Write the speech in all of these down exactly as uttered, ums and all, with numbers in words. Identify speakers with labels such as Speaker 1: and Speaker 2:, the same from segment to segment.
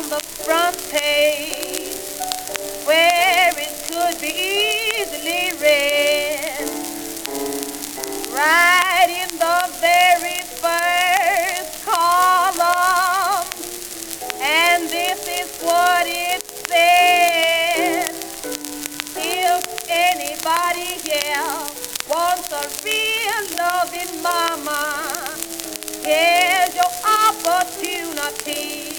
Speaker 1: on the front page where it could be easily read, right in the very first column, and this is what it said. If anybody here wants a real loving mama, here's your opportunity.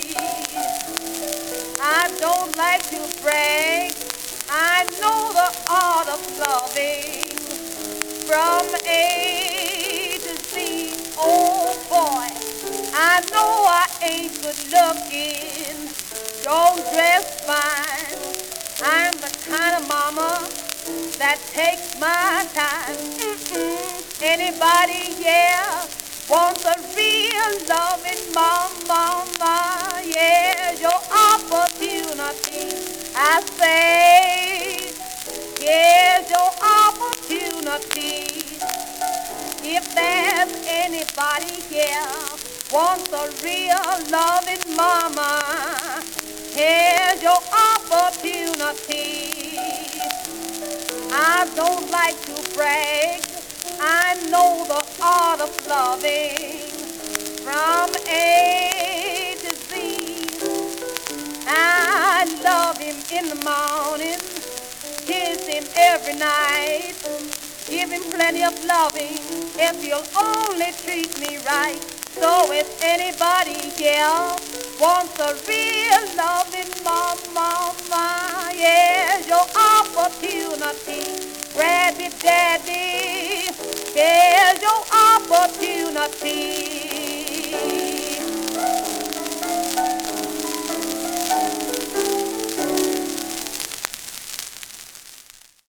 Speaker 1: I don't like to brag, I know the art of loving from A to Z. Oh boy, I know I ain't good looking, don't dress fine. I'm the kind of mama that takes my time. Mm-mm. Anybody, yeah, wants a real loving mama, mama, yeah, your opportunity. I say, here's your opportunity. If there's anybody here wants a real loving mama, here's your opportunity. I don't like to brag, I know the art of loving from A to Z. I love him in the morning, kiss him every night, give him plenty of loving if he'll only treat me right. So if anybody here wants a real loving mama, mama, yeah, your opportunity. Grab it, daddy, here's your opportunity.